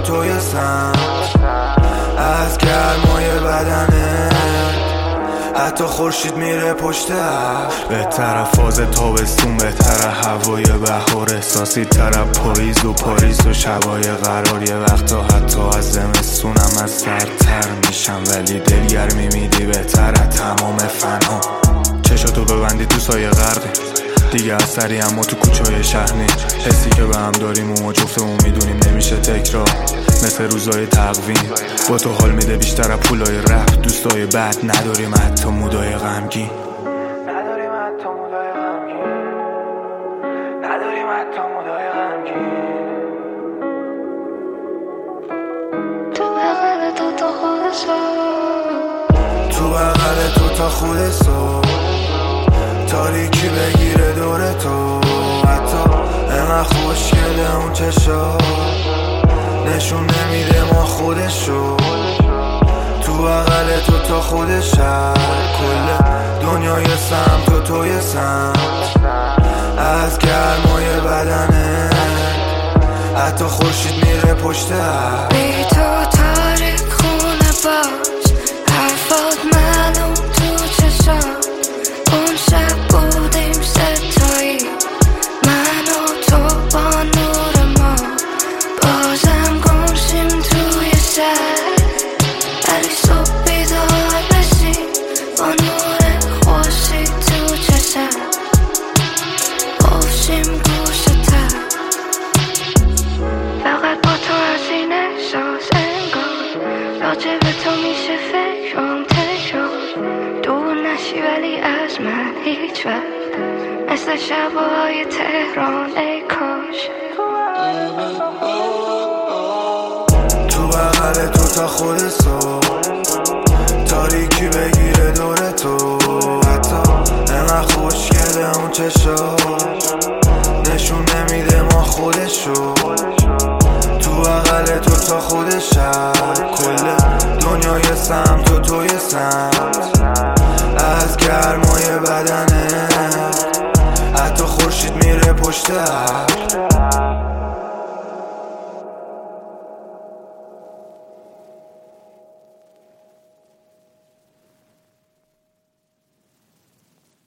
توی سمت از گرمای بدنه، حتی خورشید میره پشت ابر. بهتره فاز تابستون، بهتره هوای بهار، احساسی تره پاییز و پاریس و شبای قرار. یه وقتا حتی از زمستونم از سرتر میشم، ولی دلگرمی میدی بهتره تمام فنا. چشاتو ببندی تو سایه غرقی دیگه، از سری اما تو کوچه‌های شهر نی. حسی که به هم داریم و ما جفتمون میدونیم نمیشه تکرار، مثل روزای تقویم. با تو حال میده بیشتر از پولای رفت، دوستای بد نداریم حتی مودای غمگین. نداریم حتی مودای غمگین، نداریم حتی مودای غمگین. تو بغل تو تا خودشو، تو بغل تو تا خودشو، تاریکی بگیره دور تو، حتی انقدر خوشگله اون چشا، نشون نمیده ما خودشو. تو بغل تو تا خودش کل دنیای سمت و توی سمت از گرمای بدنه، حتی خورشید میره پشت ابر. بی تو تاریک خونه باش، حرفات معلوم تو چشام. اون شب بودیم ستایی، من و تو با نور ما، بازم گمشیم توی شهر، ولی صبح بیدار بشیم با نور خورشید تو چشم، گفشیم گوشتر. فقط با تو از این احساس انگار راجع به تو میشه فکرم تکرار. دور نشی ولی از من هیچ وقت، مثل شبای تهران ای کاش. تو بغل تو تا خودشو،